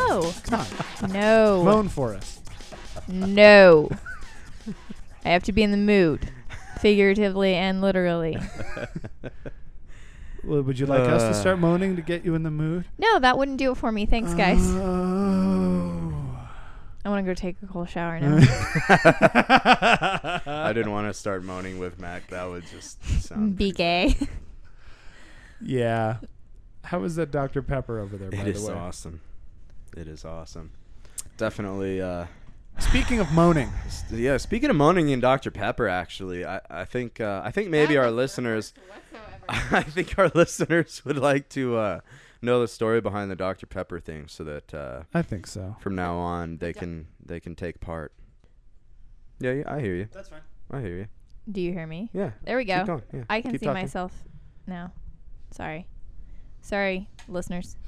No. Come on. No. Moan for us. No. I have to be in the mood, figuratively and literally. Well, would you like us to start moaning to get you in the mood? No, that wouldn't do it for me. Thanks, guys. Oh. I want to go take a cold shower now. I didn't want to start moaning with Mac. That would just sound... Be gay. Yeah. How is that Dr. Pepper over there, by the way? It is awesome. It is awesome. Definitely... Speaking of moaning. Yeah, speaking of moaning in Dr. Pepper, actually, I think maybe our listeners... I think our listeners would like to know the story behind the Dr. Pepper thing, so that I think so. From now on, they can take part. Yeah, I hear you. That's fine. I hear you. Do you hear me? Yeah. There we go. Keep going. Yeah, I can keep see talking. myself now. Sorry, listeners.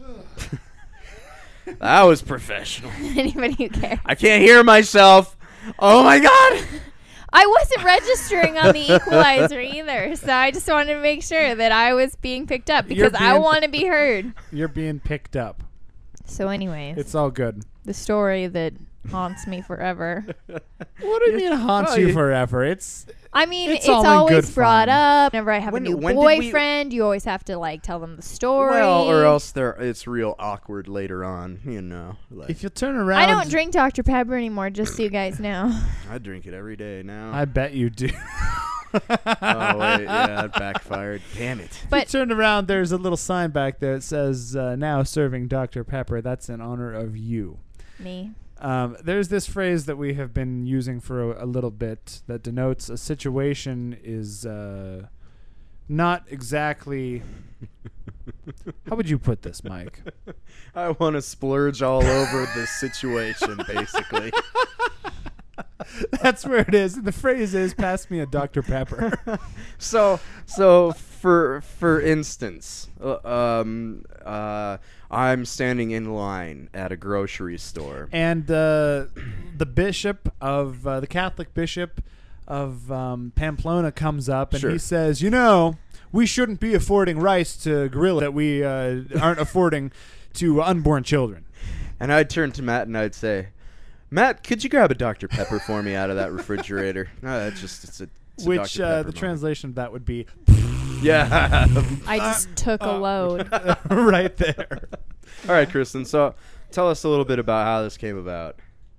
That was professional. Anybody who cares. I can't hear myself. Oh my God. I wasn't registering on the equalizer either, so I just wanted to make sure that I was being picked up because I want to be heard. You're being picked up. So anyways, It's all good. the story that haunts me forever. What do you mean haunts you forever? I mean, It's it's all in always good brought fun. up. Whenever I have When a new did we- boyfriend, you always have to like tell them the story. Well, or else it's real awkward later on, you know. Like, If you turn around... I don't drink Dr. Pepper anymore, just so you guys know. I drink it every day now. I bet you do. Oh, wait. Yeah, that backfired. Damn it. But If you turn around, there's a little sign back there that says, now serving Dr. Pepper. That's in honor of you. me. There's this phrase that we have been using for a little bit that denotes a situation is not exactly... How would you put this, Mike? I want to splurge all over this situation, basically. That's where it is. The phrase is, pass me a Dr. Pepper. So for instance, I'm standing in line at a grocery store. And the bishop of, the Catholic bishop of Pamplona comes up and Sure. he says, we shouldn't be affording rice to gorilla that we aren't affording to unborn children. And I'd turn to Matt and I'd say, Matt, could you grab a Dr. Pepper for me out of that refrigerator? No, that's just it's a Which Dr. Pepper the moment. translation of that would be Yeah. I just took a load. right there. All right, Kristen. So tell us a little bit about how this came about.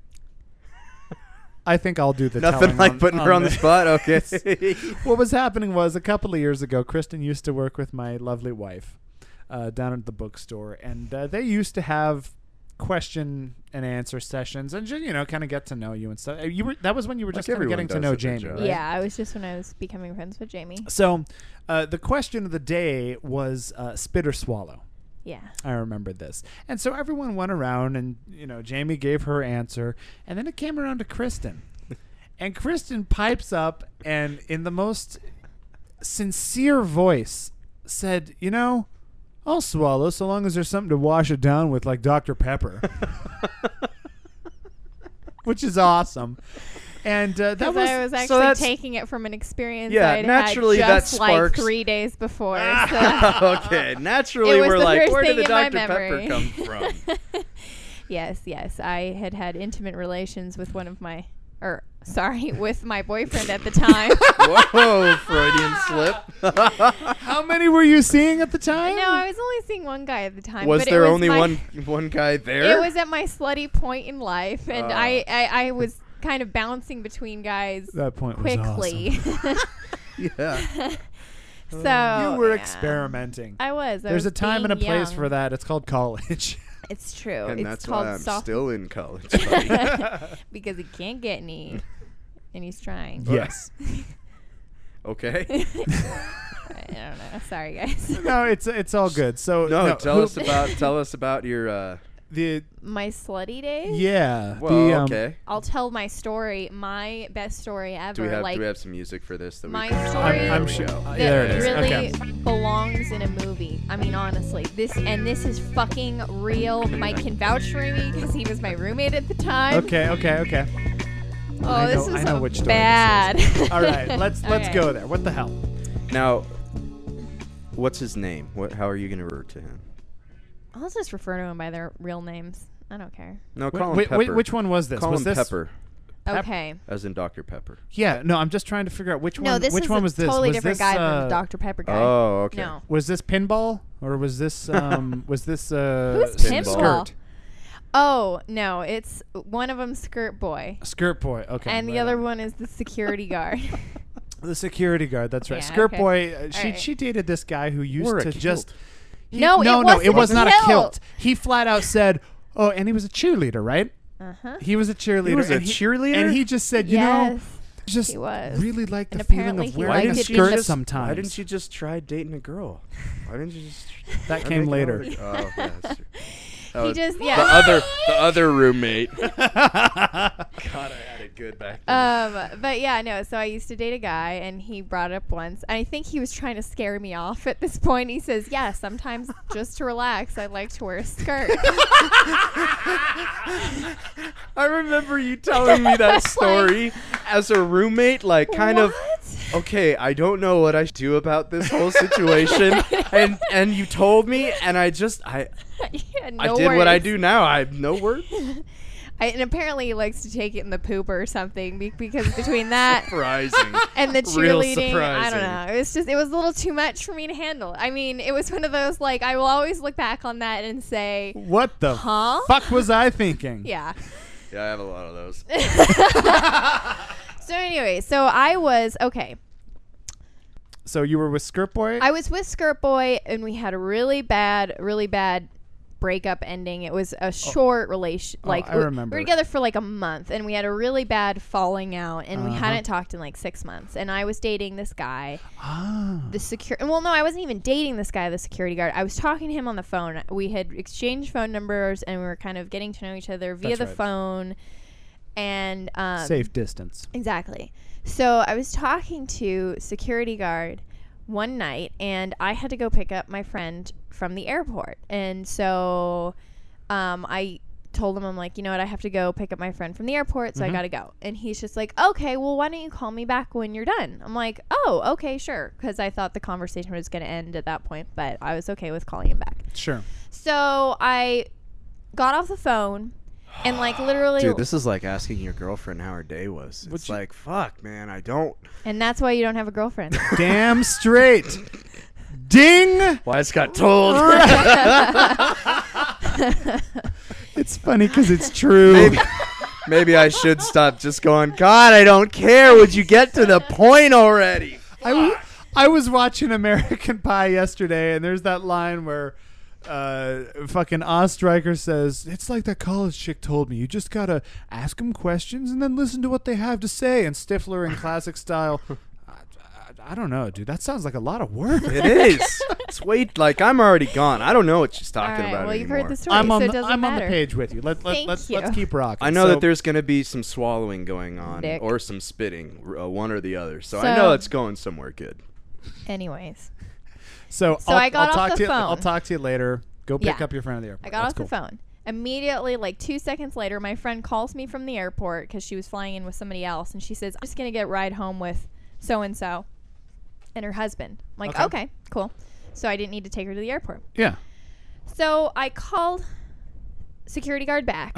I think I'll do the Nothing telling like putting her on the this. spot. Okay. What was happening was a couple of years ago, Kristen used to work with my lovely wife down at the bookstore, and they used to have question and answer sessions and just, kind of get to know you and stuff. That was when you were just kind of everyone getting to does know at their Jamie, job. right? Yeah, I was just when I was becoming friends with Jamie. So the question of the day was spit or swallow. Yeah. I remember this. And so everyone went around and, Jamie gave her answer. And then it came around to Kristen. And Kristen pipes up and in the most sincere voice said, I'll swallow so long as there's something to wash it down with, like Dr. Pepper. Which is awesome. And that I was actually that's- taking it from an experience Yeah, I'd naturally had that just like sparks- 3 days before. So. Okay. Naturally, It was we're the like, first where did the thing in my Dr. Pepper memory. come from? Yes. I had intimate relations with with my boyfriend at the time. Whoa, Freudian slip. How many were you seeing at the time? No, I was only seeing one guy at the time. Was but it there was only my- one guy there? It was at my slutty point in life, and I was kind of bouncing between guys That point was quickly. awesome. Yeah. So You were yeah. experimenting. I was. There's a time and a being place young. for that. It's called college. It's true. And it's that's called why I'm soft still in college. buddy. because he can't get any, and he's trying. Yes. Okay. I don't know. Sorry, guys. No, it's all good. So No, tell us about your. the My slutty days. yeah. Well, the, okay. I'll tell my story. My best story ever. Do we have like some music for this? That my we can story- There I'm we sure. go. that There it is. really Okay. belongs in a movie. I mean, honestly, this is fucking real. Mike can vouch for me because he was my roommate at the time. Okay. Oh, I this know- is I know so which story bad. this is. All right, let's Okay. go there. What the hell? Now, what's his name? How are you going to refer to him? I'll just refer to them by their real names. I don't care. No, call him Pepper. Which one was this? Call was him this Pepper, Okay. as in Dr. Pepper. Yeah, no, I'm just trying to figure out which No, one. this Which is one a was this? totally Was different this, guy than the Dr. Pepper guy. Oh, okay. No. Was this Pinball or was this was this Who's Pinball? Skirt? Oh, no. It's one of them Skirt Boy. Skirt Boy. Okay. And the right other on. one is the security guard. The security guard. That's right. Yeah, Skirt okay. Boy. Right. She dated this guy who used Wore a to kilt. just. No, it was a not a kilt. kilt. He flat out said, "Oh," and he was a cheerleader, right? Uh-huh. He was a cheerleader. He was a and cheerleader? and he just said, "You know, Yes. just he was. really like the And feeling apparently of he wearing a liked it skirt because- sometimes." Why didn't you just try dating a girl? Why didn't you just? That try came making later. out with a- Oh, yeah, that's true. That He was just, the yeah. other roommate. God, I had it good back then. But yeah, no. So I used to date a guy, and he brought it up once. I think he was trying to scare me off at this point. He says, "Yeah, sometimes just to relax, I like to wear a skirt." I remember you telling me that story as a roommate, like kind of. Okay, I don't know what I should do about this whole situation, and you told me, and I Yeah, I no did what I words. do now. I have no words. And apparently he likes to take it in the pooper or something because between that Surprising. and the Real cheerleading, I don't surprising. know. It was a little too much for me to handle. I mean, it was one of those, like, I will always look back on that and say, What the huh? fuck was I thinking? Yeah. Yeah, I have a lot of those. So anyway, so I was, okay. So you were with Skirt Boy? I was with Skirt Boy, and we had a really bad breakup ending. It was a short relation. Like I remember. we were together for like a month, and we had a really bad falling out, and we Uh-huh. hadn't talked in like 6 months. And I was dating this guy, Ah. Well, no, I wasn't even dating this guy, the security guard. I was talking to him on the phone. We had exchanged phone numbers, and we were kind of getting to know each other via That's the right. phone. And Safe distance. Exactly. So I was talking to security guard one night, and I had to go pick up my friend from the airport. And so I told him, I'm like, you know what, I have to go pick up my friend from the airport, so I got to go. And he's just like, okay, well, why don't you call me back when you're done? I'm like, oh, okay, sure. Because I thought the conversation was going to end at that point, but I was okay with calling him back. Sure. So I got off the phone and, like, literally... Dude, this is like asking your girlfriend how her day was. Would It's you- like, fuck, man, I don't. And that's why you don't have a girlfriend. Damn straight. Ding. Why it's got told. It's funny because it's true. Maybe I should stop just going, God, I don't care. Would you get to the point already? I was watching American Pie yesterday, and there's that line where fucking Ostreicher says, it's like that college chick told me. You just got to ask them questions and then listen to what they have to say. And Stifler in classic style, I don't know, dude. That sounds like a lot of work. It is. It's like I'm already gone. I don't know what she's talking All right, about well, you've anymore. heard the story, I'm on so it the, doesn't I'm on matter. the page with you. Thank Let's you. keep rocking. I know So- that there's going to be some swallowing going on Dick. or some spitting, one or the other. So I know it's going somewhere good. Anyways, So I got I'll off talk the to you. phone. I'll talk to you later. Go pick Yeah. up your friend at the airport. I got That's off cool. the phone. Immediately, like 2 seconds later, my friend calls me from the airport because she was flying in with somebody else, and she says, I'm just going to get a ride home with so-and-so and her husband. I'm like, okay, cool. So I didn't need to take her to the airport. Yeah. So I called security guard back,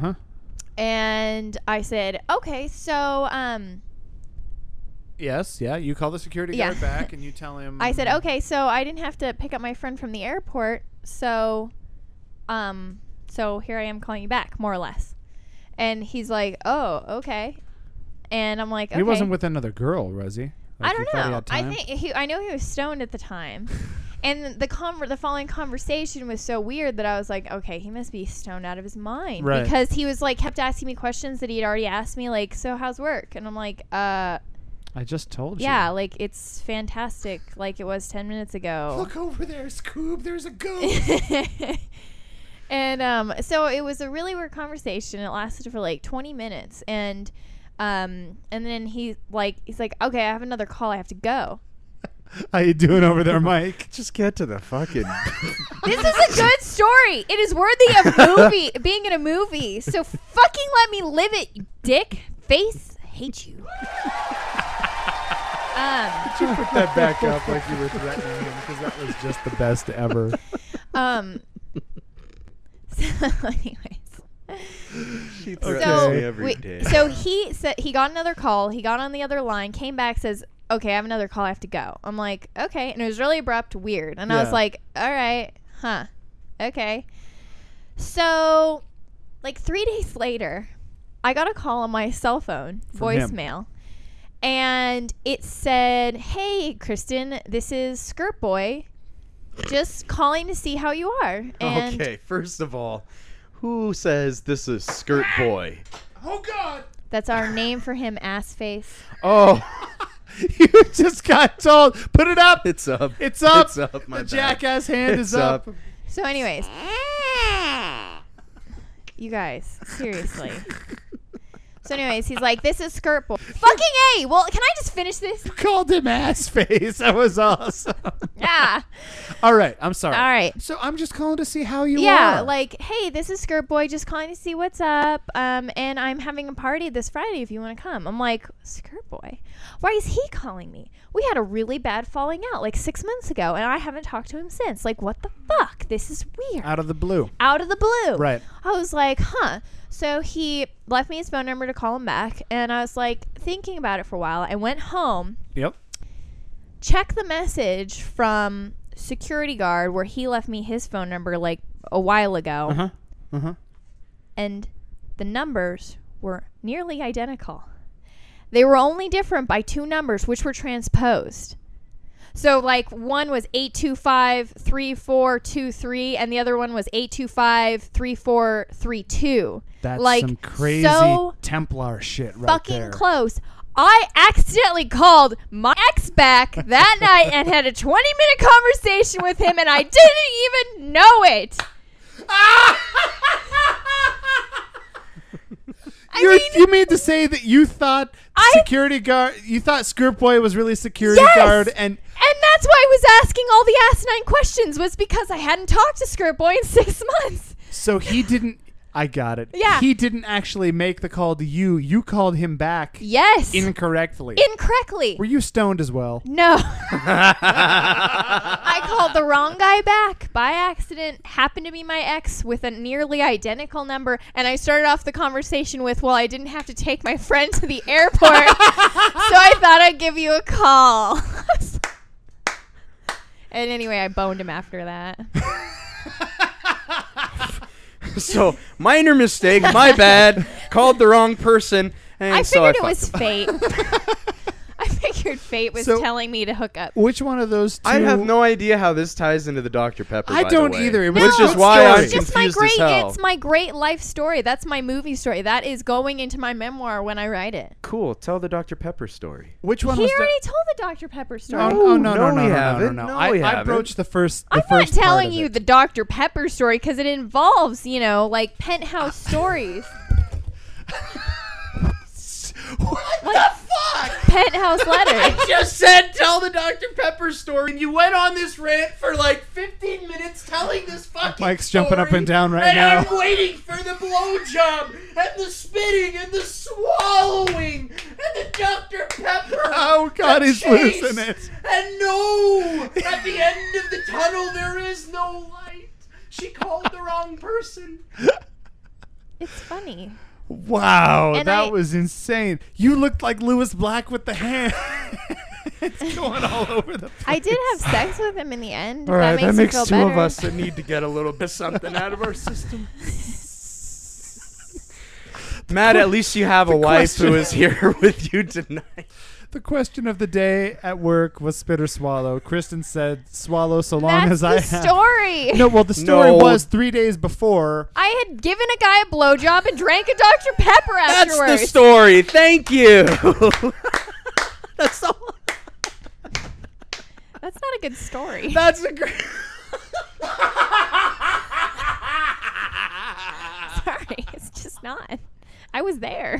and I said, okay, so Yes. Yeah. You call the security Yeah. guard back and you tell him. I said, okay, so I didn't have to pick up my friend from the airport, so here I am calling you back, more or less. And he's like, oh, okay. And I'm like, okay. He wasn't with another girl, was he? Like, I don't you thought he know. had I time? think I know he was stoned at the time. And the following conversation was so weird that I was like, okay, he must be stoned out of his mind. Right. Because he was like, kept asking me questions that he had already asked me, like, so how's work? And I'm like, I just told you. yeah, like, it's fantastic, like it was 10 minutes ago. Look over there, Scoob. There's a ghost. And so it was a really weird conversation. It lasted for like 20 minutes. And then he's like, okay, I have another call. I have to go. How you doing over there, Mike? Just get to the fucking. This is a good story. It is worthy of being in a movie. So fucking let me live it, you dick face. Hate you. Could you put that back up like you were threatening him? Because that was just the best ever. So anyways, She Okay. So, me every day. so he said he got another call. He got on the other line, came back, says, "Okay, I have another call. I have to go." I'm like, "Okay," and it was really abrupt, weird, and I was Yeah. like, "All right, huh, okay." So, like 3 days later, I got a call on my cell phone, From him. voicemail, and it said, "Hey, Kristen, this is Skirt Boy, just calling to see how you are." And Okay, first of all, who says this is Skirt Boy? Oh God! that's our name for him, ass face. Oh, You just got told. Put it up. it's up. It's up. It's up. My The bad. jackass hand It's is up. So, anyways, you guys, seriously. So, anyways, he's like, "This is Skirt Boy." Fucking A! Well, can I just finish this? Called him ass face. That was awesome. Yeah. All right. I'm sorry. All right. So I'm just calling to see how you Yeah, are. like, "Hey, this is Skirt Boy, just calling to see what's up. And I'm having a party this Friday if you want to come." I'm like, "Skirt Boy? Why is he calling me? We had a really bad falling out like 6 months ago, and I haven't talked to him since. Like, what the fuck? This is weird." Out of the blue. Out of the blue. Right. I was like, huh. So he left me his phone number to call him back, and I was like thinking about it for a while. I went home, Yep. checked the message from security guard where he left me his phone number like a while ago, Uh-huh. Uh-huh. and the numbers were nearly identical. They were only different by 2 numbers, which were transposed. So, like, one was 825-3423, and the other one was 825-3432. That's like, some crazy so Templar shit right fucking there. close. I accidentally called my ex back that night and had a 20-minute conversation with him, and I didn't even know it. You mean to say that you thought security guard? You thought Skirt Boy was really security Yes! guard, and that's why I was asking all the asinine questions, was because I hadn't talked to Skirt Boy in 6 months. so he didn't. I got it. Yeah. He didn't actually make the call to you. You called him back Yes. incorrectly. Incorrectly. Were you stoned as well? No. I called the wrong guy back by accident. Happened to be my ex with a nearly identical number. And I started off the conversation with, "Well, I didn't have to take my friend to the airport, so I thought I'd give you a call." And anyway, I boned him after that. So minor mistake, my bad. Called the wrong person, and I so figured it fucked was him. fate. I figured fate was So- telling me to hook up. Which one of those two? I have no idea how this ties into the Dr. Pepper. I by don't the way. either. It was No, a Which good is why story. I'm it's just my confused as great. hell. It's my great life story. That's my movie story. That is going into my memoir when I write it. Cool. Tell the Dr. Pepper story. Which one He was already told the Dr. Pepper story. Oh, no, No, we haven't. No, we I haven't. broached the first. I'm the not first part telling of you it. the Dr. Pepper story because it involves, like penthouse stories. What the fuck? Penthouse letters. Just said tell the Dr. Pepper story, and you went on this rant for like 15 minutes telling this fucking Mike's jumping up story, and down right and now. I'm waiting for the blowjob, and the spitting, and the swallowing, and the Dr. Pepper. Oh, God, the he's chase, losing it. And no, at the end of the tunnel there is no light. She called the wrong person. It's funny. Wow, And that I- was insane. You looked like Lewis Black with the hand. It's going all over the place. I did have sex with him in the end. All right, that makes you feel better. that need to get a little bit something out of our system. Matt, at least you have a wife who question- is here with you tonight. The question of the day at work was spit or swallow. Kristen said swallow so long That's as I the have. story. No, well, the story No. was 3 days before. I had given a guy a blowjob and drank a Dr. Pepper That's afterwards. the story. Thank you. That's all. That's not a good story. That's a great. Sorry, it's just not. I was there.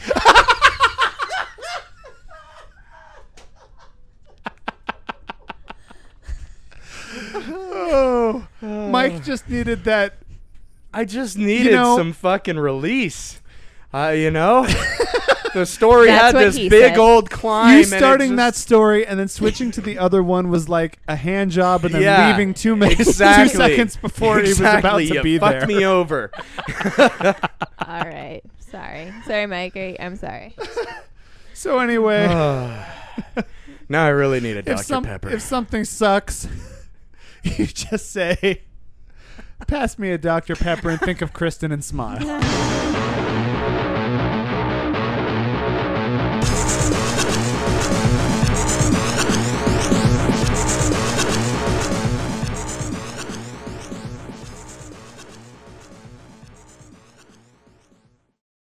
Oh, Mike just needed that. I just needed know- some fucking release. You know? The story That's had what this he big said. old climb. You and it starting that just- story and then switching to the other one was like a hand job and then Yeah, leaving 2 minutes, exactly. 2 seconds before he was about to you be fucked there. me over. All right. Sorry, Mike. I'm sorry. So anyway, Now I really need a if Dr. Pepper. if something sucks, you just say, "Pass me a Dr. Pepper," and think of Kristen and smile.